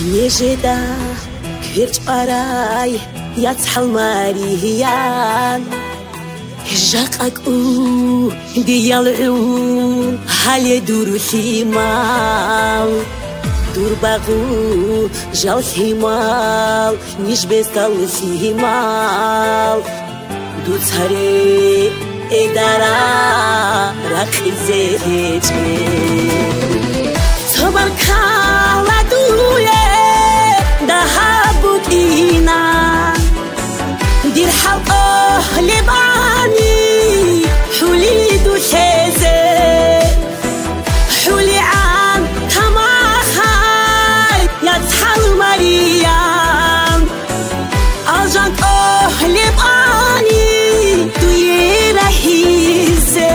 Ежеда кверч парай яцхалмариян жакаку диялу хале дурхимал дурбагу жалхимал нишбесталхимал дуцаре эдара рахизече собаркала дуе dahabukina dirhal libani hulidu sheze huli an tamahai yathal mariam aljan libani tuyirahize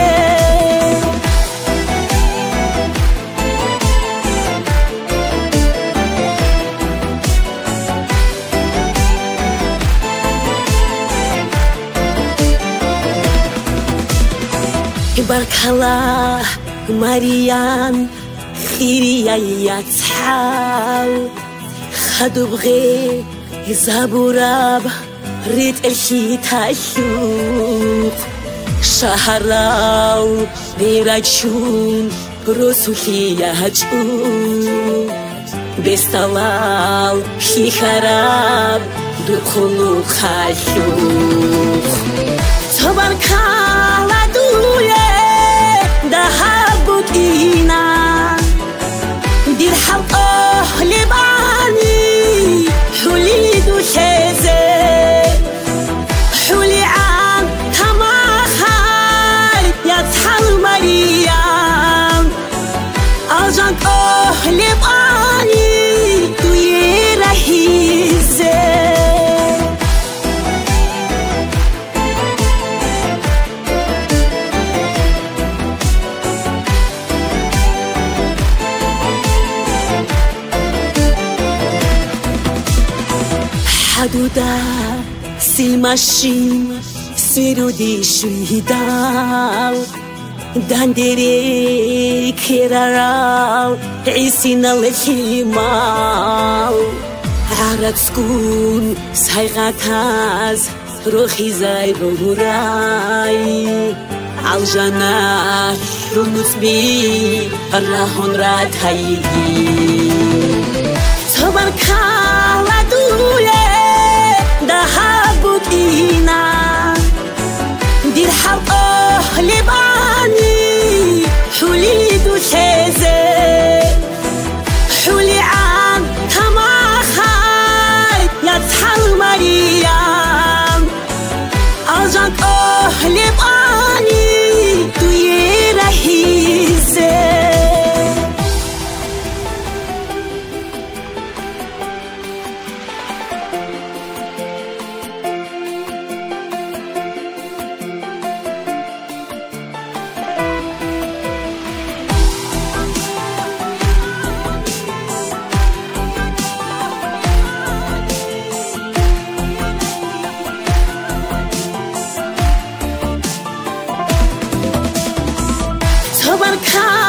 Barkala Marian Khiria yatsal Khadubghe Zaburab Rit el-Hitashut Shaharau Birachun Rosuhiya Hajun Bestalal Hikharab Dukhulu Khashut Tabarkala Duye dahabukina dirhal libani hulidu sheze huli an tamahai yathal mariam aljan libani tuyirahize حدودا سیماشین سرودی شویدال دندری کرارال عیسین الهیمال عرق سکون سایغتاز روحی زای بورای الجناح رمزبی راهون را تاییدی تبارکالله دویه dahabukina dirhal libani hulidu sheze huli an tamahai yathal mariam aljan libani tuyirahize Tabarkalla